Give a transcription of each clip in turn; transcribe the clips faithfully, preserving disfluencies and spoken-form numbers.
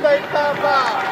Viva il Papa!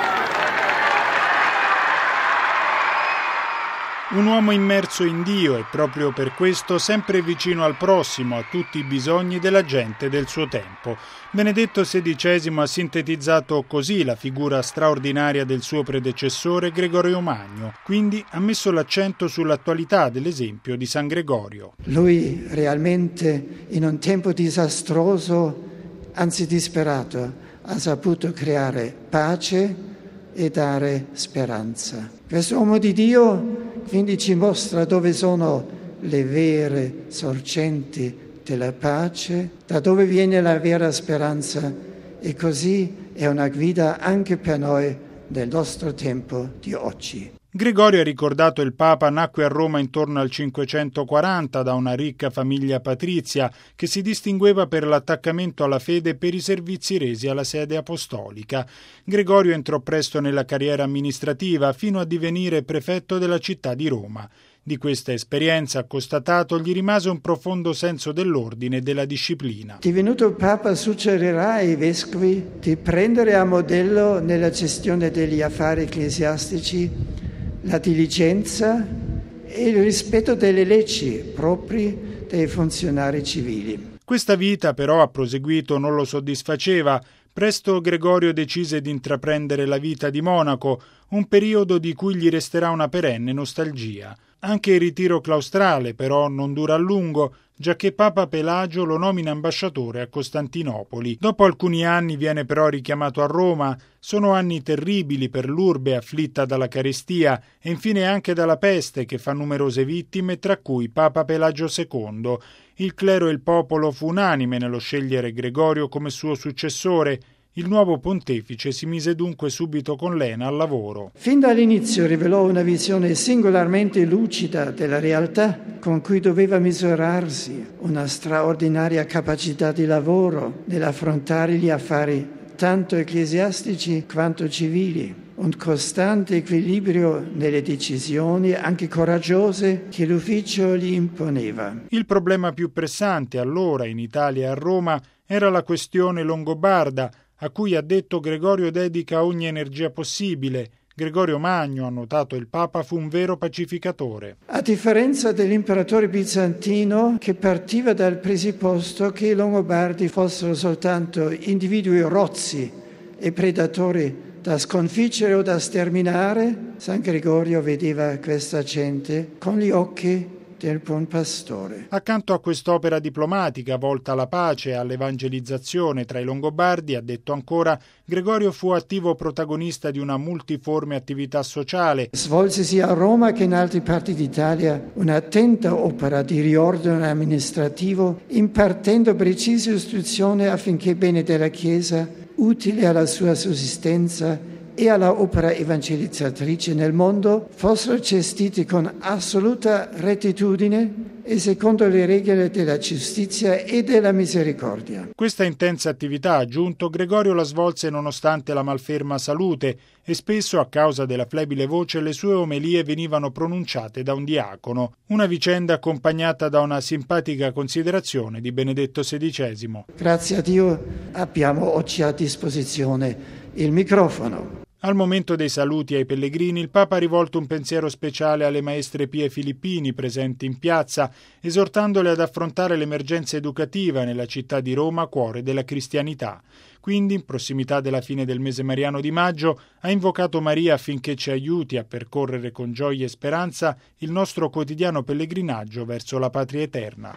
Un uomo immerso in Dio e proprio per questo sempre vicino al prossimo, a tutti i bisogni della gente del suo tempo. Benedetto sedicesimo ha sintetizzato così la figura straordinaria del suo predecessore Gregorio Magno, quindi ha messo l'accento sull'attualità dell'esempio di San Gregorio. Lui realmente in un tempo disastroso, anzi disperato, ha saputo creare pace e dare speranza. Questo uomo di Dio quindi ci mostra dove sono le vere sorgenti della pace, da dove viene la vera speranza, e così è una guida anche per noi del nostro tempo di oggi. Gregorio, ha ricordato il Papa, nacque a Roma intorno al cinquecentoquaranta da una ricca famiglia patrizia che si distingueva per l'attaccamento alla fede e per i servizi resi alla sede apostolica. Gregorio entrò presto nella carriera amministrativa fino a divenire prefetto della città di Roma. Di questa esperienza, ha constatato, gli rimase un profondo senso dell'ordine e della disciplina. Divenuto Papa suggerirà ai vescovi di prendere a modello nella gestione degli affari ecclesiastici la diligenza e il rispetto delle leggi propri dei funzionari civili. Questa vita però, ha proseguito, non lo soddisfaceva. Presto Gregorio decise di intraprendere la vita di monaco, un periodo di cui gli resterà una perenne nostalgia. Anche il ritiro claustrale però non dura a lungo, giacché Papa Pelagio lo nomina ambasciatore a Costantinopoli. Dopo alcuni anni viene però richiamato a Roma. Sono anni terribili per l'urbe afflitta dalla carestia e infine anche dalla peste, che fa numerose vittime, tra cui Papa Pelagio secondo. Il clero e il popolo fu unanime nello scegliere Gregorio come suo successore. Il nuovo pontefice si mise dunque subito con lena al lavoro. Fin dall'inizio rivelò una visione singolarmente lucida della realtà con cui doveva misurarsi, una straordinaria capacità di lavoro nell'affrontare gli affari tanto ecclesiastici quanto civili, un costante equilibrio nelle decisioni, anche coraggiose, che l'ufficio gli imponeva. Il problema più pressante allora in Italia e a Roma era la questione longobarda, a cui, ha detto, Gregorio dedica ogni energia possibile. Gregorio Magno, ha notato il Papa, fu un vero pacificatore. A differenza dell'imperatore bizantino, che partiva dal presupposto che i Longobardi fossero soltanto individui rozzi e predatori da sconfiggere o da sterminare, San Gregorio vedeva questa gente con gli occhi del buon pastore. Accanto a quest'opera diplomatica volta alla pace e all'evangelizzazione tra i Longobardi, ha detto ancora, Gregorio fu attivo protagonista di una multiforme attività sociale. Svolse sia a Roma che in altre parti d'Italia un'attenta opera di riordino amministrativo, impartendo precise istruzioni affinché i beni della Chiesa, utili alla sua sussistenza e alla opera evangelizzatrice nel mondo, fossero gestiti con assoluta rettitudine e secondo le regole della giustizia e della misericordia. Questa intensa attività, ha aggiunto, Gregorio la svolse nonostante la malferma salute e spesso, a causa della flebile voce, le sue omelie venivano pronunciate da un diacono. Una vicenda accompagnata da una simpatica considerazione di Benedetto sedicesimo. Grazie a Dio abbiamo oggi a disposizione il microfono. Al momento dei saluti ai pellegrini, il Papa ha rivolto un pensiero speciale alle maestre pie filippini presenti in piazza, esortandole ad affrontare l'emergenza educativa nella città di Roma, cuore della cristianità. Quindi, in prossimità della fine del mese mariano di maggio, ha invocato Maria affinché ci aiuti a percorrere con gioia e speranza il nostro quotidiano pellegrinaggio verso la patria eterna.